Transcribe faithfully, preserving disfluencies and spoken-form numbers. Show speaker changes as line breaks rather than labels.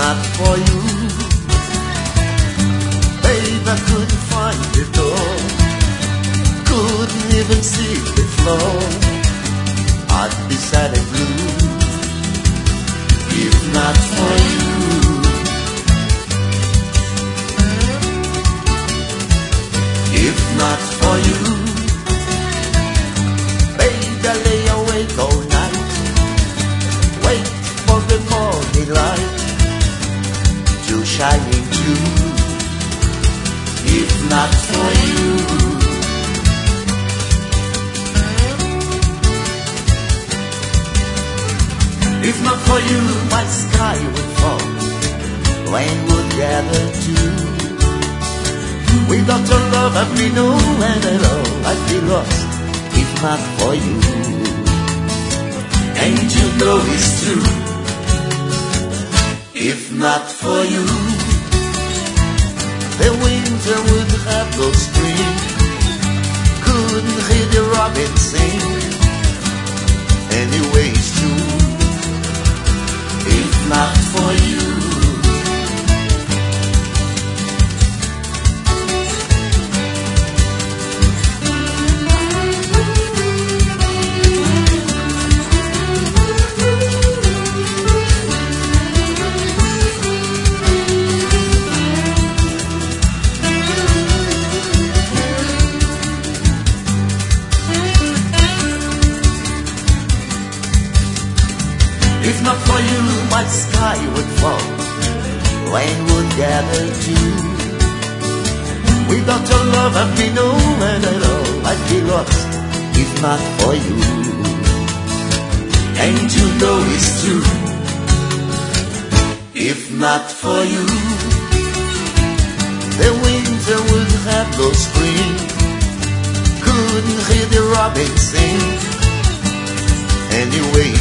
not for you, babe, I couldn't find the door, couldn't even see the floor. I'd be sad and blue if not for you. If not for you, babe, I lay awake all night, wait for the morning light to shine into. If not for you, if not for you, my sky would fall, rain would gather too. Without your love, I'd be nowhere at all. I'd be lost if not for you. And you know it's true. If not for you, the winter would have no spring, couldn't hear the robin sing. Anyway, it's true. If not for you, if not for you, my sky would fall, rain would gather too. Without your love, I'd be nowhere at all. I'd be lost if not for you. And you know it's true. If not for you, the winter would have no spring, couldn't hear the robin sing. Anyway,